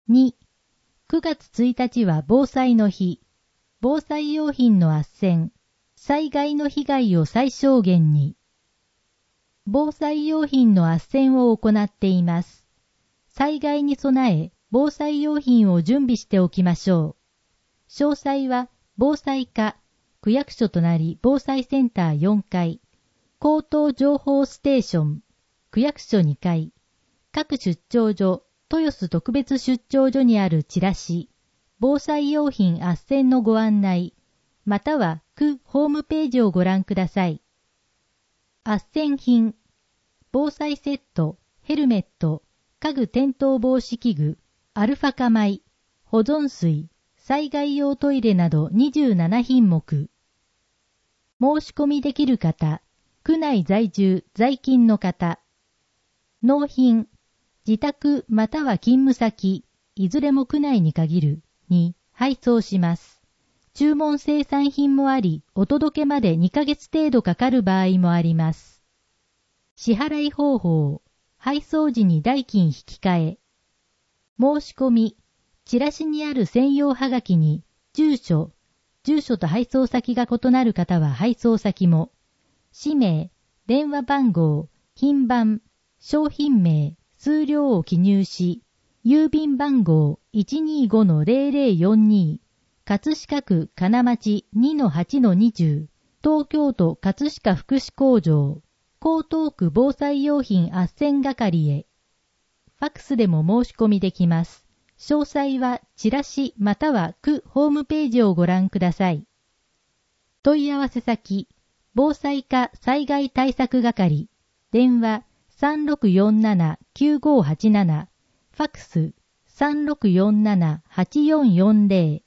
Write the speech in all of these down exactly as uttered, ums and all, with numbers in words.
に、くがつついたちは防災の日。防災用品の斡旋。災害の被害を最小限に。防災用品の斡旋を行っています。災害に備え、防災用品を準備しておきましょう。詳細は、防災課、区役所となり防災センターよんかい、口頭情報ステーション、区役所にかい、各出張所、豊洲特別出張所にあるチラシ、防災用品斡旋のご案内、または区ホームページをご覧ください。斡旋品、防災セット、ヘルメット、家具転倒防止器具、アルファ化米、保存水、災害用トイレなどにじゅうななひんもく。申し込みできる方、区内在住、在勤の方。納品、自宅または勤務先、いずれも区内に限る、に配送します。注文生産品もあり、お届けまでにかげつ程度かかる場合もあります。支払い方法、配送時に代金引き換え。申し込み、チラシにある専用はがきに、住所、住所と配送先が異なる方は配送先も、氏名、電話番号、品番、商品名、数量を記入し、郵便番号 いちにーごのゼロゼロよんに、葛飾区金町 にのはちのにじゅう、東京都葛飾福祉工場、江東区防災用品斡旋係へ。ファックスでも申し込みできます。詳細はチラシまたは区ホームページをご覧ください。問い合わせ先、防災課災害対策係、電話 さんろくよんななきゅうごはちなな、ファックス さんろくよんななはちよんよんゼロ。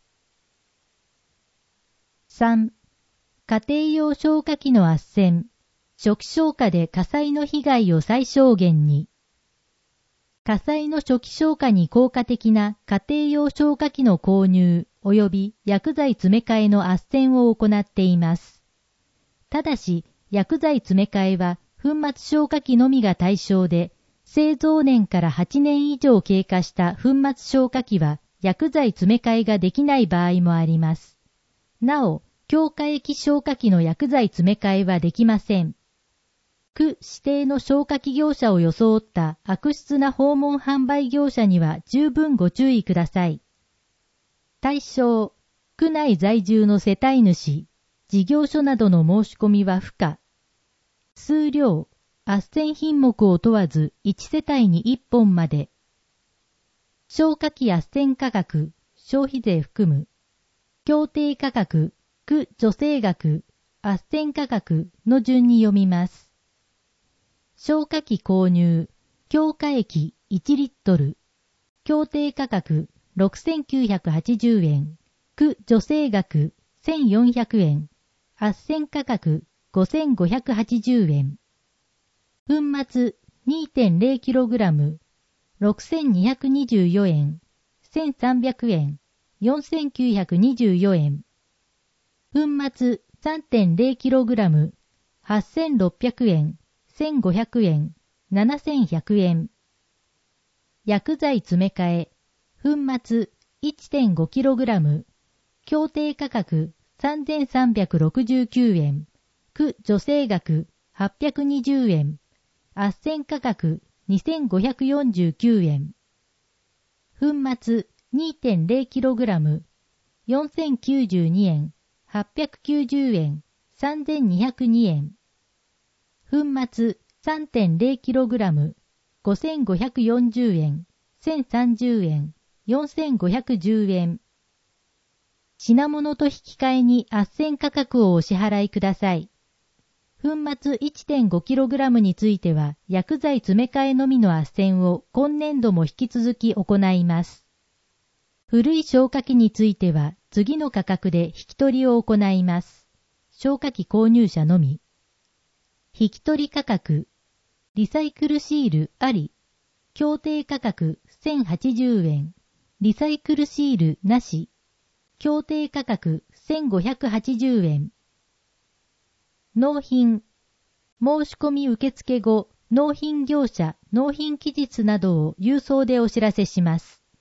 さん、家庭用消火器の斡旋、初期消火で火災の被害を最小限に。火災の初期消火に効果的な家庭用消火器の購入及び薬剤詰め替えの斡旋を行っています。ただし、薬剤詰め替えは粉末消火器のみが対象で、製造年からはちねん以上経過した粉末消火器は薬剤詰め替えができない場合もあります。なお、強化液消火器の薬剤詰め替えはできません。区指定の消火器業者を装った悪質な訪問販売業者には十分ご注意ください。対象、区内在住の世帯主、事業所などの申し込みは不可。数量、斡旋品目を問わずいち世帯にいっぽんまで。消火器斡旋価格、消費税含む。協定価格、区助成額、斡旋価格の順に読みます。消火器購入、強化液いちリットル、協定価格ろくせんきゅうひゃくはちじゅうえん、区助成額せんよんひゃくえん、斡旋価格ごせんごひゃくはちじゅうえん。粉末 にてんゼロキログラム、ろくせんにひゃくにじゅうよえん、せんさんびゃくえん、よんせんきゅうひゃくにじゅうよえん。粉末 さんてんゼロキログラム、はっせんろっぴゃくえん、せんごひゃくえん、ななせんひゃくえん。薬剤詰め替え、粉末 いってんごキログラム、協定価格さんぜんさんびゃくろくじゅうきゅうえん、区助成額はっぴゃくにじゅうえん、斡旋価格にせんごひゃくよんじゅうきゅうえん。粉末 にてんゼロキログラム、よんせんきゅうじゅうにえん、はっぴゃくきゅうじゅうえん、さんぜんにひゃくにえん。粉末 さんてんゼロキログラム、ごせんごひゃくよんじゅうえん、せんさんじゅうえん、よんせんごひゃくじゅうえん。品物と引き換えに斡旋価格をお支払いください。粉末 いってんごキログラム については薬剤詰め替えのみの斡旋を今年度も引き続き行います。古い消火器については次の価格で引き取りを行います。消火器購入者のみ。引き取り価格、リサイクルシールあり、協定価格せんはちじゅうえん、リサイクルシールなし、協定価格せんごひゃくはちじゅうえん。納品、申し込み受付後、納品業者、納品期日などを郵送でお知らせします。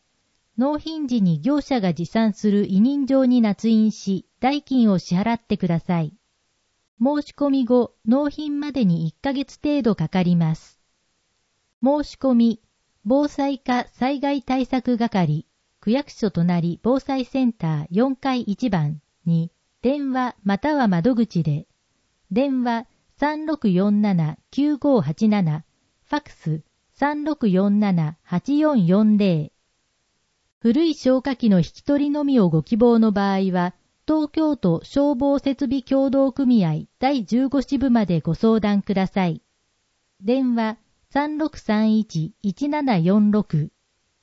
納品時に業者が持参する委任状に捺印し、代金を支払ってください。申し込み後、納品までにいっかげつ程度かかります。申し込み、防災課災害対策係、区役所隣防災センターよんかいいちばんに電話または窓口で、電話 さんろくよんななきゅうごはちなな、ファックス さんろくよんななはちよんよんぜろ。古い消火器の引き取りのみをご希望の場合は、東京都消防設備協同組合だいじゅうご支部までご相談ください。電話 さんろくさんいちいちななよんろく。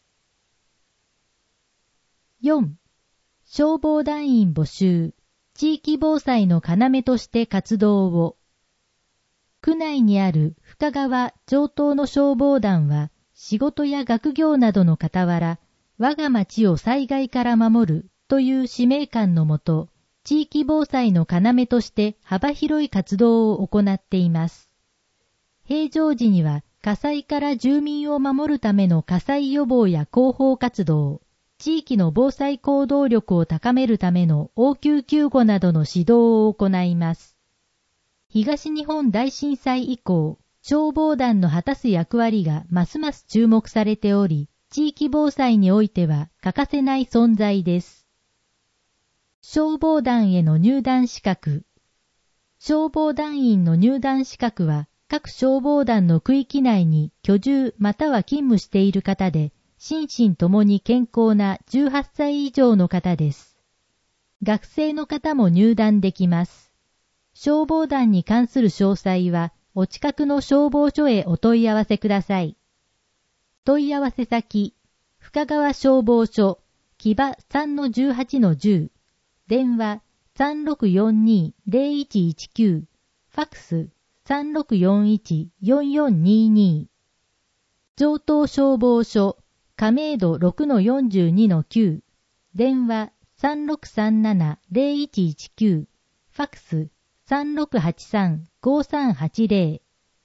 よん. 消防団員募集、地域防災の要として活動を。区内にある深川城東の消防団は、仕事や学業などの傍ら、我が町を災害から守るという使命感のもと、地域防災の要として幅広い活動を行っています。平常時には火災から住民を守るための火災予防や広報活動、地域の防災行動力を高めるための応急救護などの指導を行います。東日本大震災以降、消防団の果たす役割がますます注目されており、地域防災においては欠かせない存在です。消防団への入団資格。消防団員の入団資格は、各消防団の区域内に居住または勤務している方で、心身ともに健康なじゅうはっさい以上の方です。学生の方も入団できます。消防団に関する詳細は、お近くの消防署へお問い合わせください。問い合わせ先、深川消防署、木場 さんのじゅうはちのじゅう、電話 さんろくよんにーぜろいちいちきゅう、ファックス さんろくよんいちよんよんにーにー、城東消防署、亀戸 ろくのよんじゅうにのきゅう、電話 さんろくさんななぜろいちいちきゅう、ファックス さんろくはちさんごさんはちぜろ。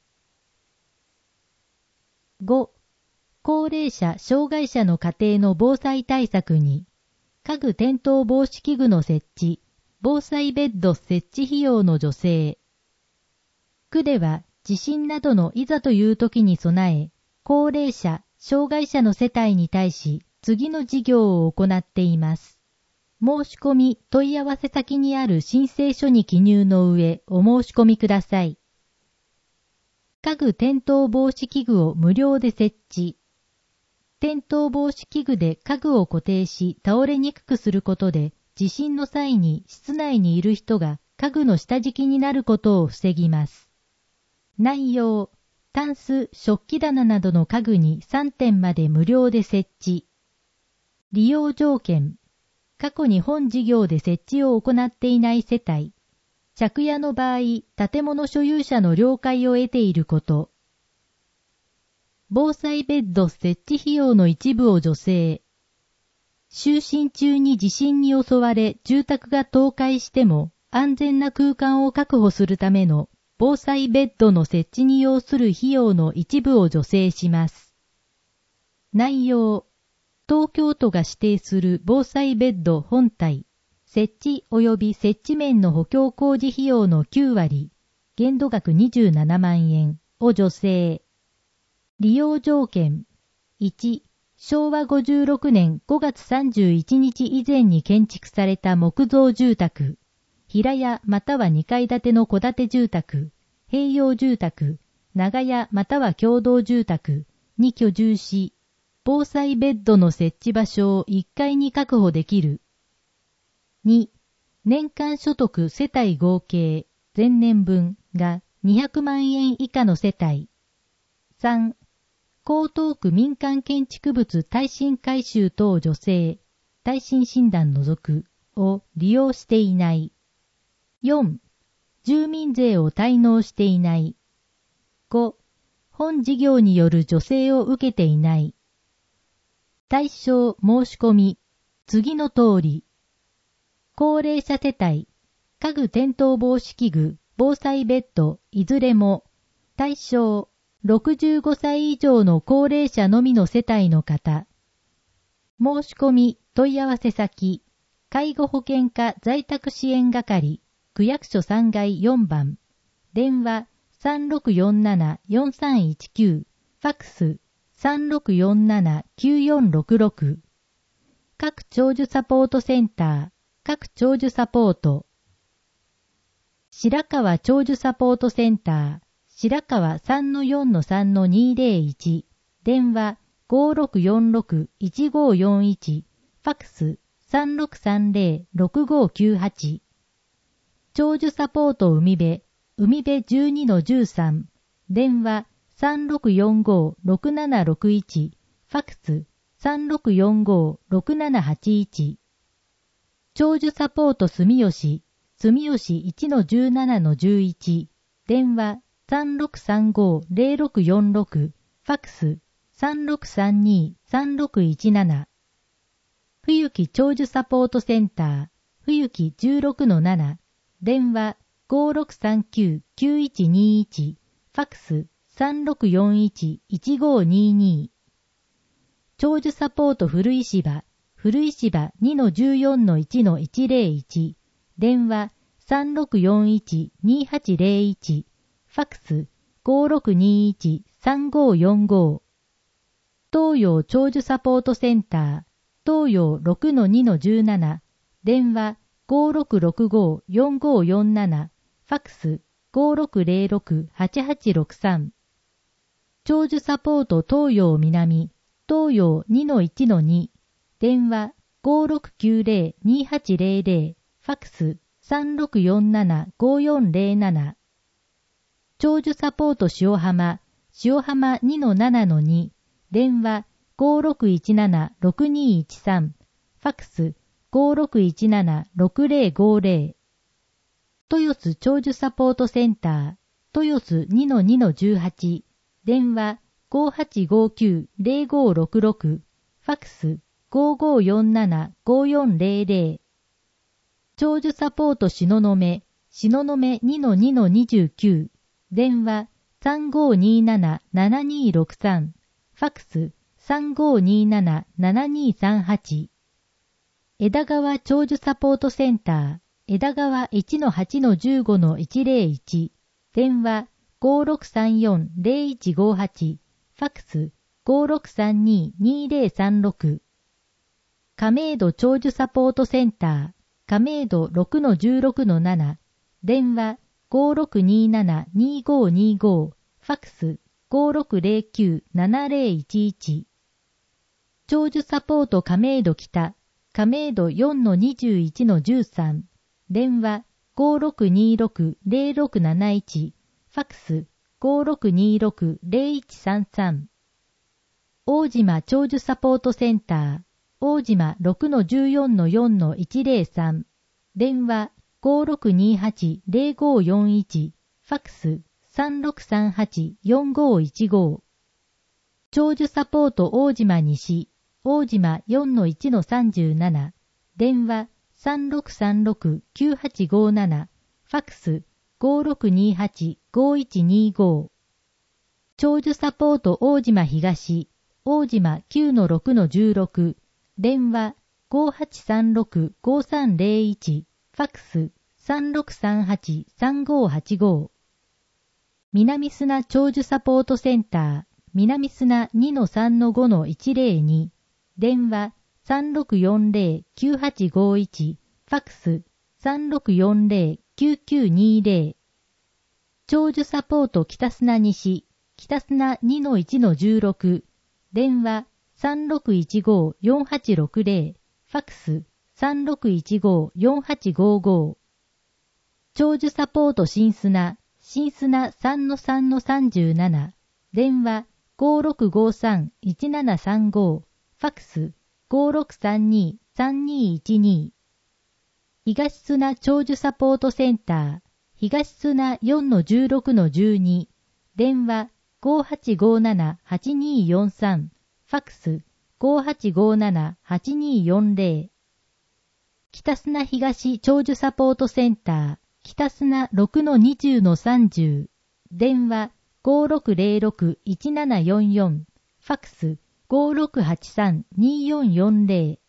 ご. 高齢者・障害者の家庭の防災対策に、家具転倒防止器具の設置、防災ベッド設置費用の助成。区では地震などのいざという時に備え、高齢者・障害者の世帯に対し次の事業を行っています。申し込み問い合わせ先にある申請書に記入の上お申し込みください。家具転倒防止器具を無料で設置。転倒防止器具で家具を固定し倒れにくくすることで、地震の際に室内にいる人が家具の下敷きになることを防ぎます。内容、タンス、食器棚などの家具にさんてんまで無料で設置。利用条件、過去に本事業で設置を行っていない世帯、借家の場合、建物所有者の了解を得ていること。防災ベッド設置費用の一部を助成。就寝中に地震に襲われ住宅が倒壊しても安全な空間を確保するための防災ベッドの設置に要する費用の一部を助成します。内容、東京都が指定する防災ベッド本体、設置及び設置面の補強工事費用のきゅうわり、限度額にじゅうななまんえんを助成。利用条件、いち、しょうわごじゅうろくねんごがつさんじゅういちにち以前に建築された木造住宅、平屋またはにかい建ての戸建て住宅、併用住宅、長屋または共同住宅に居住し、防災ベッドの設置場所をいっかいに確保できる。に、年間所得世帯合計、前年分がにひゃくまんえん以下の世帯。さん、江東区民間建築物耐震改修等助成、耐震診断除くを利用していない。よん、住民税を滞納していない。ご、本事業による助成を受けていない。対象申し込み、次の通り。高齢者世帯、家具転倒防止器具、防災ベッド、いずれも、対象、ろくじゅうごさい以上の高齢者のみの世帯の方。 申し込み、問い合わせ先、介護保険課在宅支援係、区役所さん階よんばん、電話 さんろくよんななよんさんいちきゅう、ファックス さんろくよんななきゅうよんろくろく、各長寿サポートセンター、各長寿サポート、白川長寿サポートセンター、白川 さんのよんのさんのにぜろいち、電話 ごろくよんろくいちごよんいち、ファックス さんろくさんぜろろくごきゅうはち、長寿サポート海辺、海辺 じゅうにのじゅうさん、電話 さんろくよんごろくななろくいち、ファックス さんろくよんごろくななはちいち、長寿サポート住吉、住吉 いちのじゅうななのじゅういち、電話 さんろくさんごぜろろくよんろく、ファックス さんろくさんにさんろくいちなな、冬木長寿サポートセンター、冬木 じゅうろくのなな、電話 ごろくさんきゅうきゅういちにいち、ファックス さんろくよんいちいちごにに、長寿サポート古石場、古石場 にのじゅうよんのいちのいちぜろいち、電話 さんろくよんいちにはちぜろいち、ファックス ごろくにいちさんごよんご、東洋長寿サポートセンター、東洋 ろくのにのじゅうなな、電話 ごろくろくごよんごよんなな、ファックス ごろくぜろろくはちはちろくさん、長寿サポート東洋南、東洋 にのいちのに、電話 ごろくきゅうぜろにはちぜろぜろ、ファックス さんろくよんななごよんぜろなな、長寿サポート塩浜、塩浜 にのななのに、電話 ごろくいちななろくにいちさん、ファックス ごろくいちななろくぜろごぜろ、豊洲長寿サポートセンター、豊洲 にのにのじゅうはち、電話 ごはちごきゅうぜろごろくろく、ファックス ごごよんななごよんぜろぜろ、長寿サポート東雲、東雲 にのにのにじゅうきゅう、電話 さんごにななななにろくさん、ファックス さんごにななななにさんはち、枝川長寿サポートセンター、枝川 いちのはちのじゅうごのいちぜろいち、電話 ごろくさんよんぜろいちごはち、ファックス ごろくさんににぜろさんろく、亀戸長寿サポートセンター、亀戸 ろくのじゅうろくのなな、電話 ごろくにななにごにご、ファックス ごろくぜろきゅうななぜろいちいち、長寿サポート亀戸北、亀戸 よんのにじゅういちのじゅうさん、電話 ごろくにろくぜろろくなないち、ファックス ごろくにろくぜろいちさんさん、大島長寿サポートセンター、大島 ろくのじゅうよんのよんのいちぜろさん、電話 ごろくにはちぜろごよんいち、ファックス さんろくさんはちよんごいちご、長寿サポート大島西、大島 よんのいちのさんじゅうなな、電話 さんろくさんろくきゅうはちごなな、ファックス ごろくにはちごいちにご、長寿サポート大島東、大島 きゅうのろくのじゅうろく、電話 ごはちさんろくごさんぜろいち、ファックス さんろくさんはちさんごはちご、南砂長寿サポートセンター、南砂 にのさんのごのいちぜろに、電話 さんろくよんぜろきゅうはちごいち、ファックス さんろくよんぜろきゅうきゅうにぜろ、長寿サポート北砂西、北砂 にのいちのじゅうろく、電話 さんろくいちごよんはちろくぜろ、ファックス さんろくいちごよんはちごご、長寿サポート新砂、新砂 さんのさんのさんじゅうなな、電話 ごろくごさんいちななさんご、ファックス ごろくさんにさんにいちに、東砂長寿サポートセンター、東砂 よんのじゅうろくのじゅうに、電話 ごはちごななはちによんさん、ファックス ごはちごななはちによんぜろ、北砂東長寿サポートセンター、北砂 ろくのにじゅうのさんじゅう、電話 ごろくぜろろくいちななよんよん、ファックスごろくはちさんによんよんぜろ。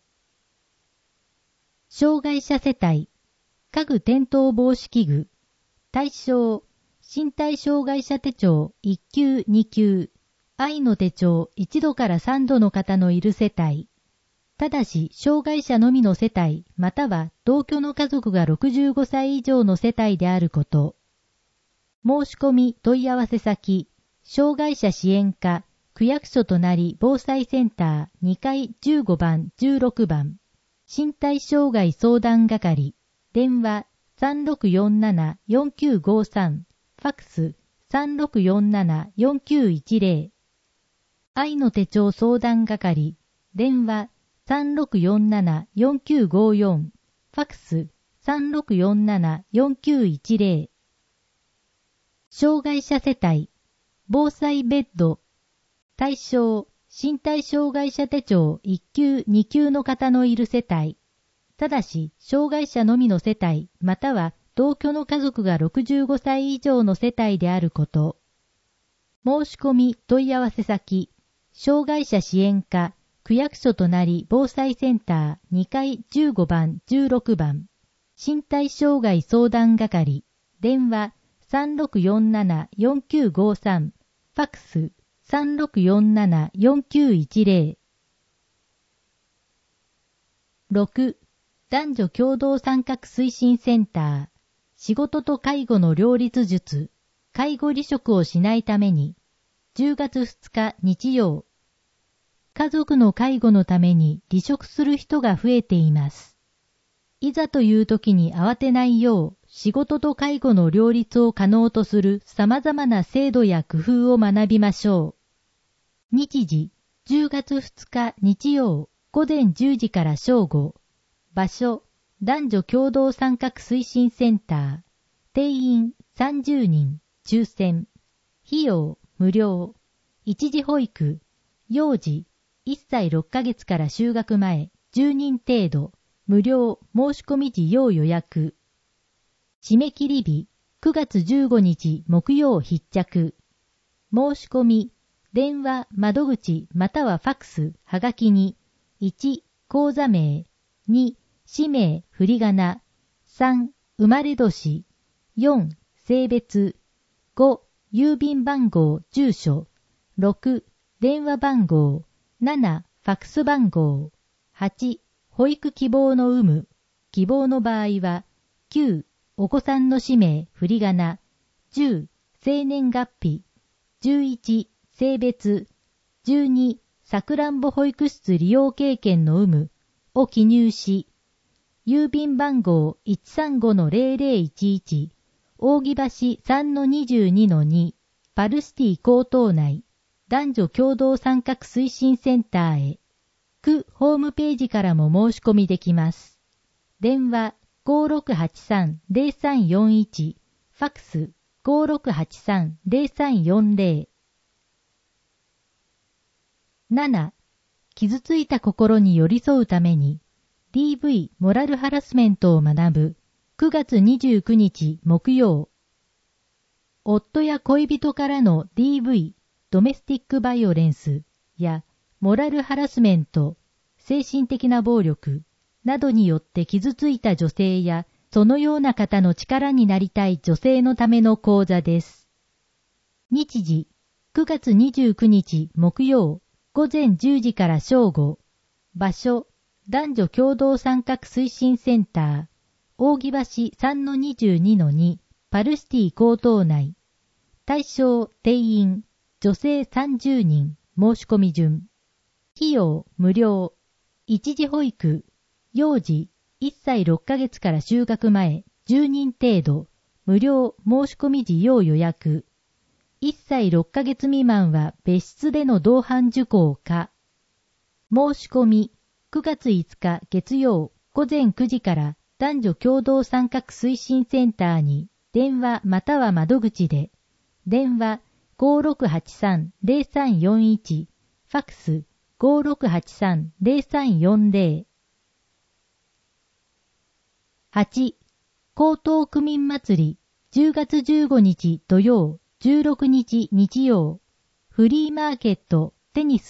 障害者世帯、家具転倒防止器具、対象、身体障害者手帳いっきゅうにきゅう、愛の手帳いちどからさんどの方のいる世帯。ただし、障害者のみの世帯、または同居の家族がろくじゅうごさい以上の世帯であること。申し込み問い合わせ先、障害者支援課、区役所隣防災センターにかいじゅうごばんじゅうろくばん、身体障害相談係、電話 さんろくよんななよんきゅうごさん、ファックス さんろくよんななよんきゅういちぜろ。愛の手帳相談係、電話 さんろくよんななよんきゅうごよん、ファックス さんろくよんななよんきゅういちぜろ。障害者世帯、防災ベッド、対象、身体障害者手帳いっきゅうにきゅうの方のいる世帯。ただし、障害者のみの世帯、または同居の家族がろくじゅうごさい以上の世帯であること。申し込み問い合わせ先、障害者支援課、区役所隣防災センターにかいじゅうごばんじゅうろくばん、身体障害相談係、電話 さんろくよんななよんきゅうごさん、ファックス さんろくよんななよんきゅういちぜろ。ろく. 男女共同参画推進センター、仕事と介護の両立術、介護離職をしないために、じゅうがつふつか日曜。家族の介護のために離職する人が増えています。いざという時に慌てないよう、仕事と介護の両立を可能とする様々な制度や工夫を学びましょう。日時、じゅうがつふつか日曜、ごぜんじゅうじから正午。場所、男女共同参画推進センター。定員さんじゅうにん、抽選。費用、無料。一時保育、幼児、いっさいろっかげつから就学前、じゅうにん程度。無料、申し込み時要予約。締め切り日、くがつじゅうごにち木曜必着。申し込み、電話、窓口、またはファックス、はがきに、いち、口座名、に、氏名、振り仮名、さん、生まれ年、よん、性別、ご、郵便番号、住所、ろく、電話番号、なな、ファックス番号、はち、保育希望の有無、希望の場合は、きゅう、お子さんの氏名、振り仮名、じゅう、生年月日、じゅういち、性別、じゅうに、さくらんぼ保育室利用経験の有無を記入し、郵便番号 いちさんごのぜろぜろいちいち、扇橋 さんのにじゅうにのに、パルシティ江東内、男女共同参画推進センターへ。区ホームページからも申し込みできます。電話 ごろくはちさんぜろさんよんいち、ファックス ごろくはちさんぜろさんよんぜろ。なな. 傷ついた心に寄り添うために ディーブイ モラルハラスメントを学ぶくがつにじゅうくにち木曜。夫や恋人からの ディーブイ ドメスティックバイオレンスやモラルハラスメント、精神的な暴力などによって傷ついた女性やそのような方の力になりたい女性のための講座です。日時くがつにじゅうくにち木曜ごぜんじゅうじから正午。場所、男女共同参画推進センター、扇橋 さんのにじゅうにのに、パルシティ江東内。対象、定員、女性さんじゅうにん、申し込み順。費用、無料。一時保育、幼児、いっさいろっかげつから就学前、じゅうにん程度、無料、申し込み時要予約。いっさいろっかげつ未満は別室での同伴受講か。申し込み、くがついつか月曜ごぜんくじから男女共同参画推進センターに電話または窓口で、電話 ごろくはちさんぜろさんよんいち、ファックス ごろくはちさんぜろさんよんぜろ。はち. 江東区民祭りじゅうがつじゅうごにち土曜じゅうろくにち日曜、フリーマーケット、テニス、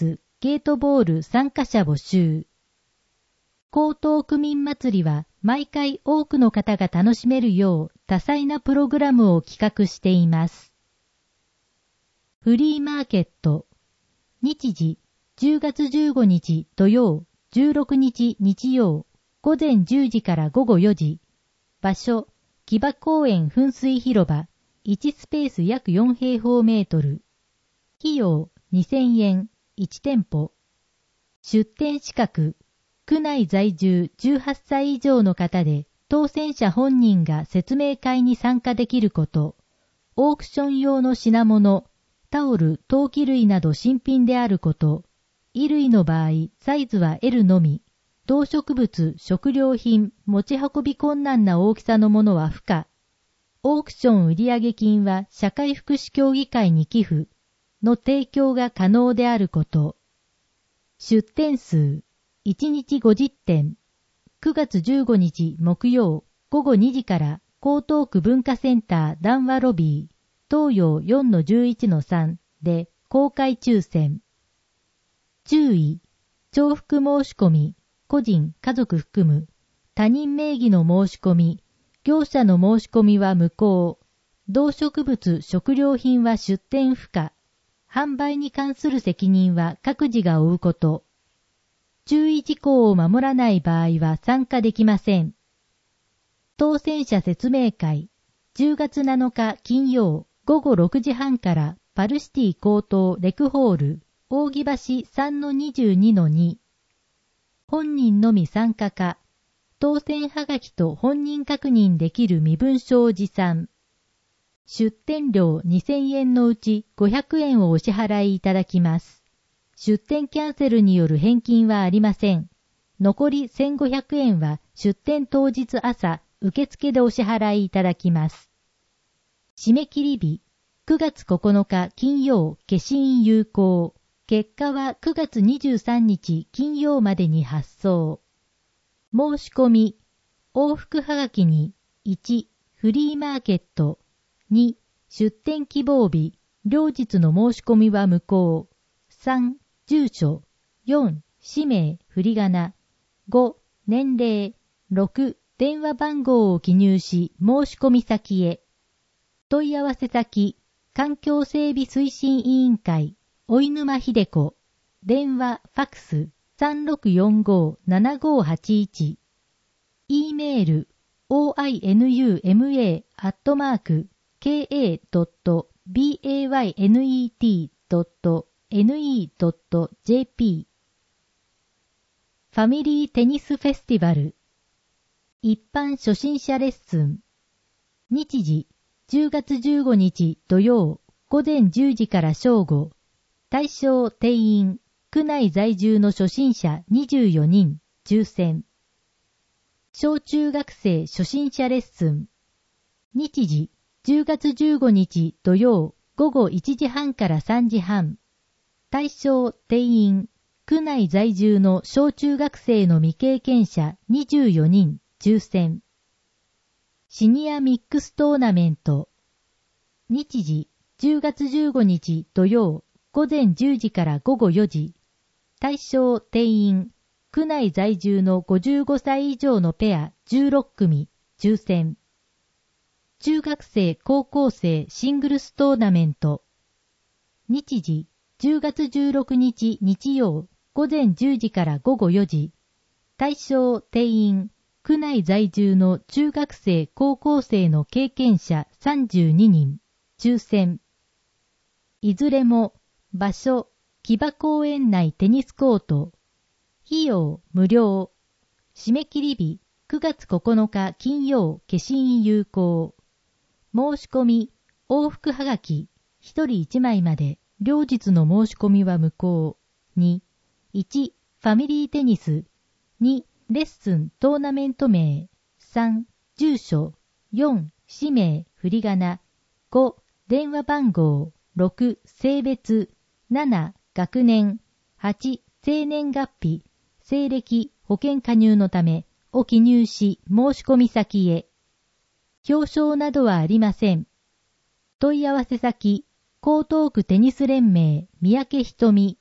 ケートボール参加者募集。江東区民祭りは毎回多くの方が楽しめるよう多彩なプログラムを企画しています。フリーマーケット。日時じゅうがつじゅうごにち土曜、じゅうろくにち日曜、午前じゅうじから午後よじ。場所、木場公園噴水広場、いちスペース約よん平方メートル。費用にせんえん、いち店舗。出店資格、区内在住じゅうはっさい以上の方で、当選者本人が説明会に参加できること。オークション用の品物、タオル、陶器類など新品であること。衣類の場合、サイズは エル のみ。動植物、食料品、持ち運び困難な大きさのものは不可。オークション売上金は社会福祉協議会に寄付の提供が可能であること。出店数、いちにちごじってん。くがつじゅうごにち木曜、午後にじから江東区文化センター談話ロビー、東洋 よんのじゅういちのさん で公開抽選。注意、重複申し込み、個人、家族含む、他人名義の申し込み、業者の申し込みは無効。動植物、食料品は出店不可。販売に関する責任は各自が負うこと。注意事項を守らない場合は参加できません。当選者説明会、じゅうがつなのか金曜、午後ろくじはんからパルシティ江東レクホール、扇橋 さんのにじゅうにのに。本人のみ参加か、当選はがきと本人確認できる身分証持参。出店料にせんえんのうちごひゃくえんをお支払いいただきます。出店キャンセルによる返金はありません。残りせんごひゃくえんは出店当日朝、受付でお支払いいただきます。締め切り日、くがつここのか金曜、消印有効。結果はくがつにじゅうさんにち金曜までに発送。申し込み、往復はがきに、いち、フリーマーケット、に、出店希望日、両日の申し込みは無効。さん、住所、よん、氏名、振り仮名、ご、年齢、ろく、電話番号を記入し、申し込み先へ。問い合わせ先、環境整備推進委員会、お沼秀子、電話、ファックス、さんろくよんご ななごはちいち、e メール、オーアイエヌユーエムエー アットマーク、ケーエードットバイネットドットネットドットジェーピー ファミリーテニスフェスティバル、一般初心者レッスン、日時、じゅうがつじゅうごにち土曜、午前じゅうじから正午、対象定員、区内在住の初心者にじゅうよにん、抽選。小中学生初心者レッスン。日時、じゅうがつじゅうごにち土曜、午後いちじはんからさんじはん。対象定員、区内在住の小中学生の未経験者にじゅうよにん、抽選。シニアミックストーナメント。日時、じゅうがつじゅうごにち土曜、午前じゅうじから午後よじ。対象定員、区内在住のごじゅうごさい以上のペアじゅうろっくみ、抽選。中学生高校生シングルストーナメント。日時、じゅうがつじゅうろくにち日曜、午前じゅうじから午後よじ。対象定員、区内在住の中学生高校生の経験者さんじゅうににん、抽選。いずれも、場所、木場公園内テニスコート。費用無料。締め切り日くがつここのか金曜、消印有効。申し込み、往復はがき、ひとりいちまいまで、両日の申し込みは無効。に、いち、ファミリーテニス。に、レッスントーナメント名。さん、住所。よん、氏名、振り仮名。ご、電話番号。ろく、性別。なな、学年。はち、生年月日。西暦、保険加入のため、を記入し、申し込み先へ。表彰などはありません。問い合わせ先、江東区テニス連盟、三宅ひとみ。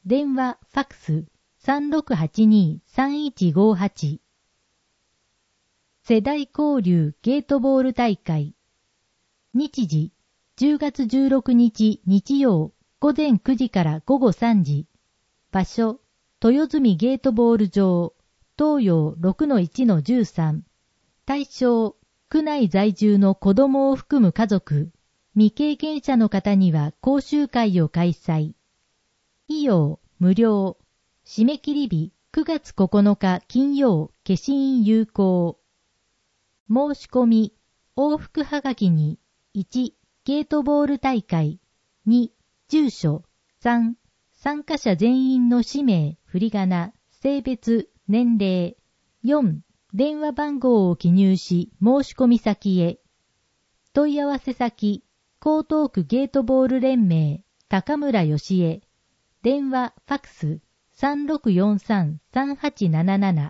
電話、ファックス、さんろくはちに さんいちごはち。世代交流ゲートボール大会。日時、じゅうがつじゅうろくにち日曜、午前くじから午後さんじ。場所、豊住ゲートボール場、東洋 ろくのいちのじゅうさん。対象、区内在住の子供を含む家族、未経験者の方には講習会を開催。費用、無料。締め切り日、くがつここのか金曜、消印有効。申し込み、往復はがきに、いち、ゲートボール大会、に、住所、さん、参加者全員の氏名、振り仮名、性別、年齢、よん、電話番号を記入し、申し込み先へ。問い合わせ先、江東区ゲートボール連盟、高村義恵。電話、ファックス、さんろくよんさん さんはちなななな。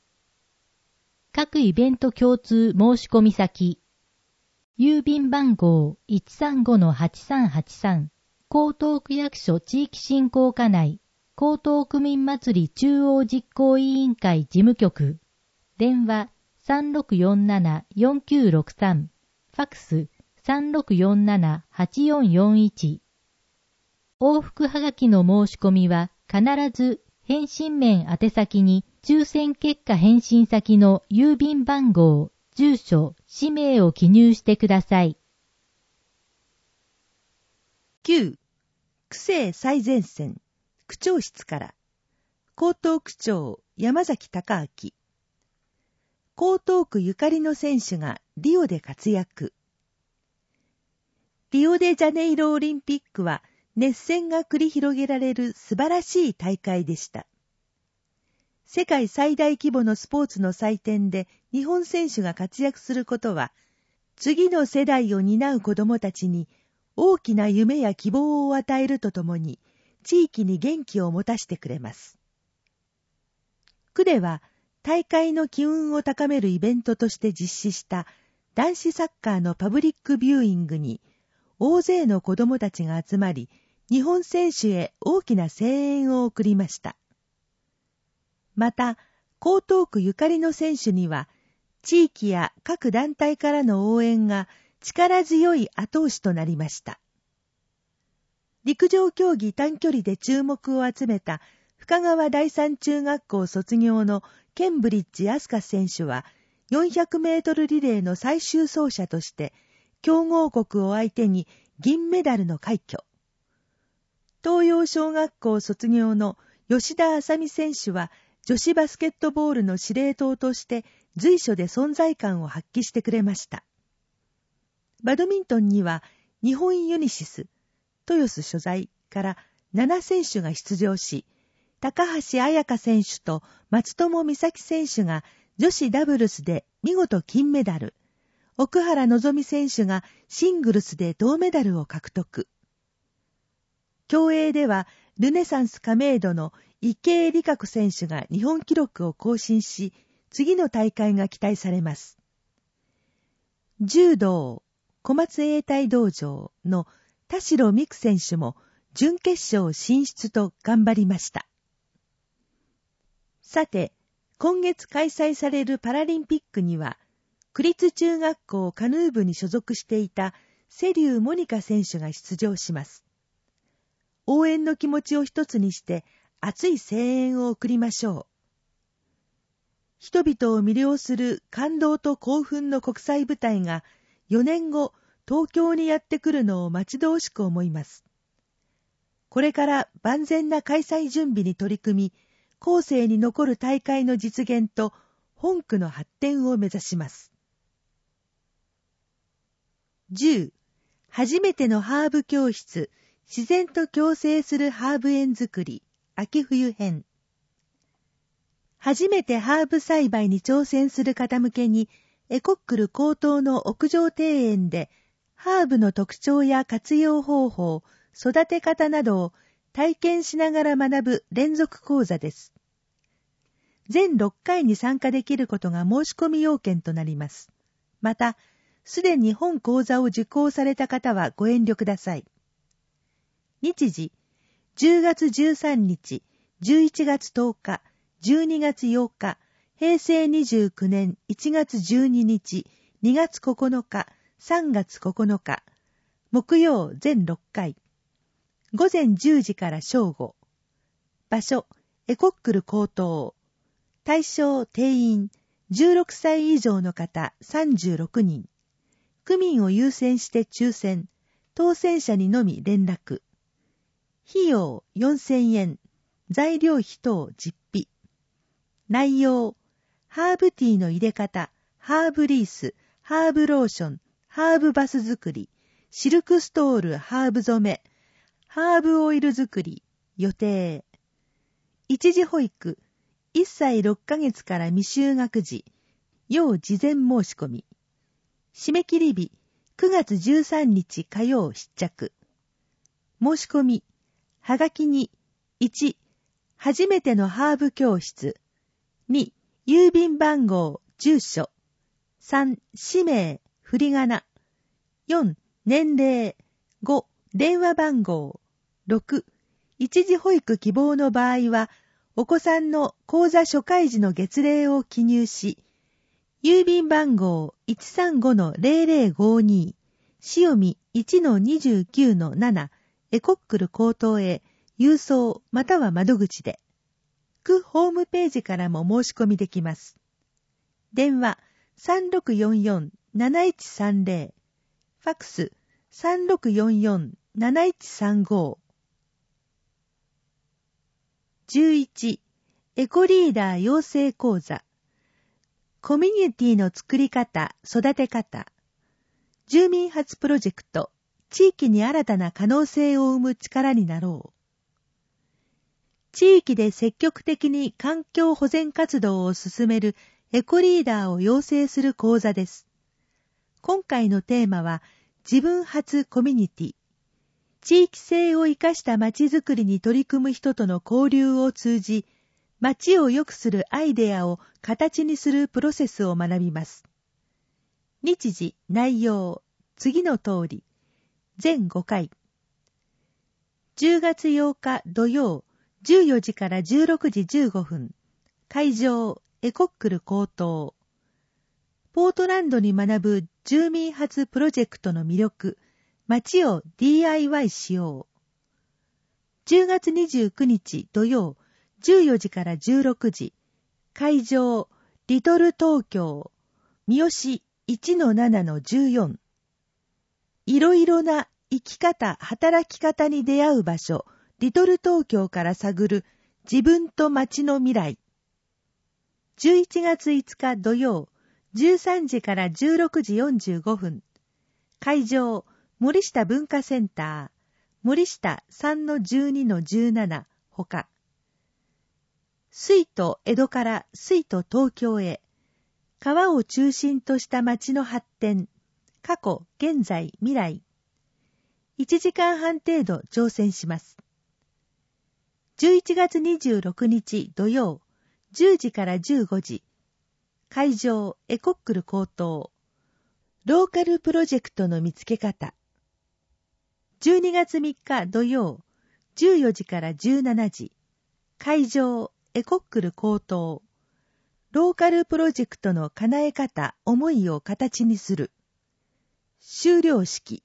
各イベント共通申し込み先。郵便番号 いちさんごのはちさんはちさん。江東区役所地域振興課内、江東区民祭り中央実行委員会事務局。電話 さんろくよんなな よんきゅうろくさん。ファックス さんろくよんなな はちよんよんいち。往復はがきの申し込みは必ず返信面宛先に抽選結果返信先の郵便番号、住所、氏名を記入してください。 きゅう. 区政最前線区長室から江東区長山崎隆明。江東区ゆかりの選手がリオで活躍。リオデジャネイロオリンピックは熱戦が繰り広げられる素晴らしい大会でした。世界最大規模のスポーツの祭典で日本選手が活躍することは、次の世代を担う子どもたちに大きな夢や希望を与えるとともに、地域に元気を持たせてくれます。区では、大会の機運を高めるイベントとして実施した男子サッカーのパブリックビューイングに、大勢の子どもたちが集まり、日本選手へ大きな声援を送りました。また、江東区ゆかりの選手には、地域や各団体からの応援が力強い後押しとなりました。陸上競技短距離で注目を集めた深川第三中学校卒業のケンブリッジ飛鳥選手は、よんひゃくメートルリレーの最終走者として、強豪国を相手に銀メダルの快挙。東洋小学校卒業の吉田麻美選手は女子バスケットボールの司令塔として随所で存在感を発揮してくれました。バドミントンには日本ユニシス、豊洲所在からなな選手が出場し、高橋彩香選手と松友美咲選手が女子ダブルスで見事金メダル、奥原希望選手がシングルスで銅メダルを獲得。競泳ではルネサンス亀戸の池江璃花子選手が日本記録を更新し、次の大会が期待されます。柔道小松永代道場の田代美久選手も準決勝進出と頑張りました。さて、今月開催されるパラリンピックには、区立中学校カヌー部に所属していた瀬立モニカ選手が出場します。応援の気持ちを一つにして熱い声援を送りましょう。人々を魅了する感動と興奮の国際舞台がよねんご東京にやってくるのを待ち遠しく思います。これから万全な開催準備に取り組み、後世に残る大会の実現と本区の発展を目指します。じゅう. 初めてのハーブ教室、自然と共生するハーブ園作り、秋冬編。初めてハーブ栽培に挑戦する方向けに、エコックル高等の屋上庭園で、ハーブの特徴や活用方法、育て方などを体験しながら学ぶ連続講座です。全ろっかいに参加できることが申し込み要件となります。また、すでに本講座を受講された方はご遠慮ください。日時、 じゅうがつじゅうさんにち、じゅういちがつとおか、じゅうにがつようか、へいせいにじゅうきゅうねんいちがつじゅうににち、にがつここのか、さんがつここのか、木曜全ろっかい。ごぜんじゅうじから正午。場所、エコックル高等。対象定員、じゅうろくさい以上の方さんじゅうろくにん。区民を優先して抽選、当選者にのみ連絡。費用よんせんえん、材料費等実費。内容、ハーブティーの入れ方、ハーブリース、ハーブローション、ハーブバス作り、シルクストールハーブ染め、ハーブオイル作り、予定。一時保育、いっさいろっかげつから未就学児、要事前申し込み。締め切り日、くがつじゅうさんにち火曜必着。申し込み、はがきに、いち、初めてのハーブ教室。に、郵便番号、住所。さん、氏名、振り仮名。よん、年齢。ご、電話番号。ろく、一時保育希望の場合は、お子さんの口座初開時の月齢を記入し、郵便番号 いちさんごのゼロゼロごに、しおみ いちのにじゅうきゅうのなな、エコックル高等へ郵送または窓口で。区ホームページからも申し込みできます。電話 さんろくよんよんなないちさんゼロ、ファックス さんろくよんよんなないちさんご。じゅういち、エコリーダー養成講座。コミュニティの作り方、育て方。住民発プロジェクト、地域に新たな可能性を生む力になろう。地域で積極的に環境保全活動を進めるエコリーダーを養成する講座です。今回のテーマは、自分発コミュニティ。地域性を生かしたまちづくりに取り組む人との交流を通じ、街を良くするアイデアを形にするプロセスを学びます。日時、内容、次の通り。全ごかい。じゅうがつようか土曜、じゅうよじからじゅうろくじじゅうごふん。会場、エコックル高等。ポートランドに学ぶ住民発プロジェクトの魅力。街を ディーアイワイ しよう。じゅうがつにじゅうくにち土曜、じゅうよじからじゅうろくじ。会場、リトル東京。三好 いちのななのじゅうよん。いろいろな生き方、働き方に出会う場所、リトル東京から探る自分と街の未来。じゅういちがついつか土曜、じゅうさんじからじゅうろくじよんじゅうごふん。会場、森下文化センター。森下 さんのじゅうにのじゅうなな ほか。水都江戸から水都東京へ。川を中心とした街の発展。過去、現在、未来。いちじかんはん程度挑戦します。じゅういちがつにじゅうろくにち土曜、じゅうじからじゅうごじ。会場、エコックル高等。ローカルプロジェクトの見つけ方。じゅうにがつみっか土曜、じゅうよじからじゅうしちじ。会場、エコックル高等。ローカルプロジェクトの叶え方、思いを形にする。終了式。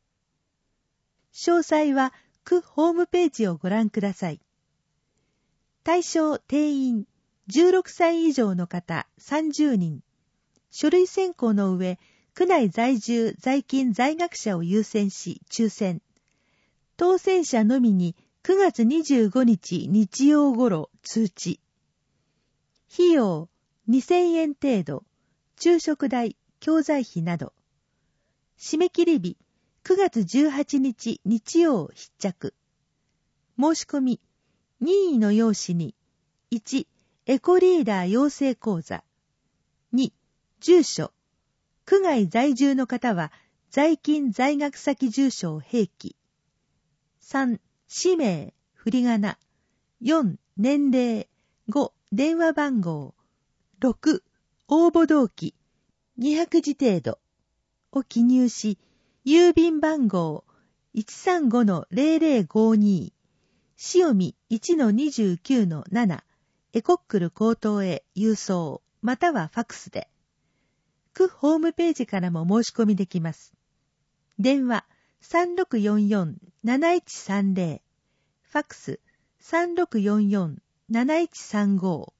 詳細は区ホームページをご覧ください。対象定員じゅうろくさい以上の方さんじゅうにん。書類選考の上、区内在住在勤在学者を優先し抽選。当選者のみにくがつにじゅうごにち日曜頃通知。費用にせんえん程度、昼食代、教材費など。締め切り日くがつじゅうはちにち日曜必着。申し込み、任意の用紙に、いち、エコリーダー養成講座。に、住所。区外在住の方は、在勤在学先住所を併記。さん、氏名、振り仮名。よん、年齢。ご、電話番号。ろく、応募動機。にひゃくじ程度。を記入し、郵便番号 いちさんごのゼロゼロごに、 塩見 いちのにじゅうきゅうのなな、エコックル口頭へ郵送、またはファクスで。区ホームページからも申し込みできます。電話 さんろくよんよんなないちさんぜろ、ファクス さんろくよんよんなないちさんご